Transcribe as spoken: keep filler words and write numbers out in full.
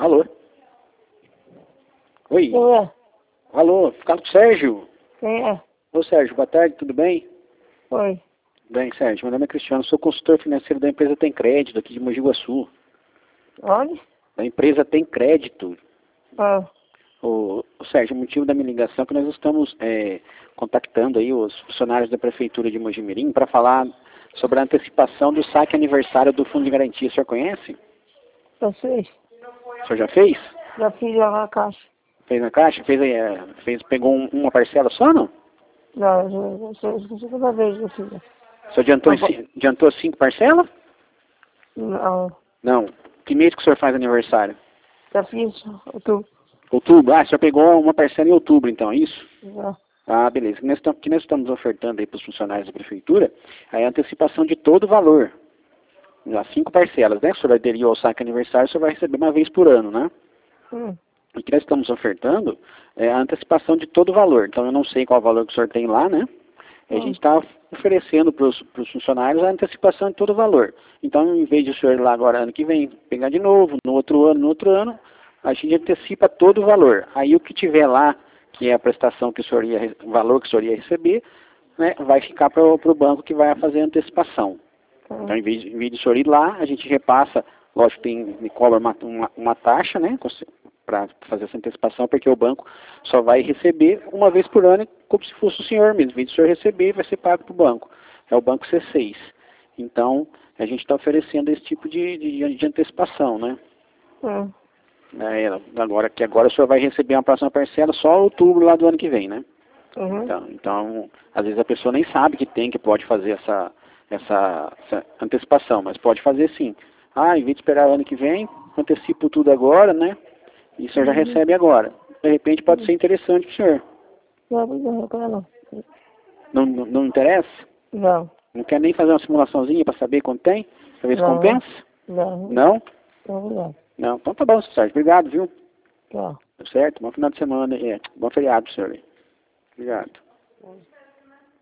Alô? Oi? Quem é? Alô, fala com o Sérgio. Quem é? Ô Sérgio, boa tarde, tudo bem? Oi. Bem, Sérgio, meu nome é Cristiano, sou consultor financeiro da empresa Tem Crédito, aqui de Mogi Guaçu. Onde? A empresa Tem Crédito. Ah, Ô, ô, Sérgio, o motivo da minha ligação é que nós estamos é, contactando aí os funcionários da Prefeitura de Mogi Mirim para falar sobre a antecipação do saque aniversário do Fundo de Garantia. O senhor conhece? já fiz. O senhor já fez? Já fiz lá na caixa. Fez na caixa? Fez, é, fez, pegou um- uma parcela só, não? Já, já, já, já, segunda vez que eu fiz. O senhor adiantou, em Agora- ci- adiantou cinco parcelas? Não, Não. Que mês que o senhor faz aniversário? já fiz. Tu? Outubro. Ah, o senhor pegou uma parcela em outubro, então, é isso? Já. Ah, beleza. O que nós estamos, que nós estamos ofertando aí para os funcionários da Prefeitura é a antecipação de todo o valor. As cinco parcelas, né? O senhor aderiu ao saque aniversário, o senhor vai receber uma vez por ano, né? Hum. O que nós estamos ofertando é a antecipação de todo o valor. Então, eu não sei qual valor que o senhor tem lá, né? A Hum. gente está oferecendo para os funcionários a antecipação de todo o valor. Então, em vez de o senhor ir lá agora ano que vem pegar de novo, no outro ano, no outro ano, a gente antecipa todo o valor. Aí o que tiver lá, que é a prestação que o senhor ia, re- o valor que o senhor ia receber, né, vai ficar para o banco que vai fazer a antecipação. Hum. Então, em vez, em vez de o senhor ir lá, a gente repassa, lógico, tem, me cobra uma, uma, uma taxa, né, para fazer essa antecipação, porque o banco só vai receber uma vez por ano, como se fosse o senhor mesmo. Em vez de o senhor receber, vai ser pago para o banco. É o banco C seis. Então, a gente está oferecendo esse tipo de, de, de antecipação, né? Hum. É, agora, que agora o senhor vai receber uma próxima parcela só em outubro lá do ano que vem, né? Uhum. Então, então, às vezes a pessoa nem sabe que tem, que pode fazer essa, essa, essa antecipação, mas pode fazer sim. Ah, em vez de esperar o ano que vem, antecipo tudo agora, né? E o senhor já Uhum. recebe agora. De repente pode ser interessante para o senhor. Não, não, não, quero não. Não, não, não interessa? Não. Não quer nem fazer uma simulaçãozinha para saber quanto tem? Para ver se Não. compensa? Não. Não? Não, não. Não. Então tá bom, Sérgio. Obrigado, viu? Tá. Tá certo? Bom final de semana. É, bom feriado pro senhor. Obrigado. Hum.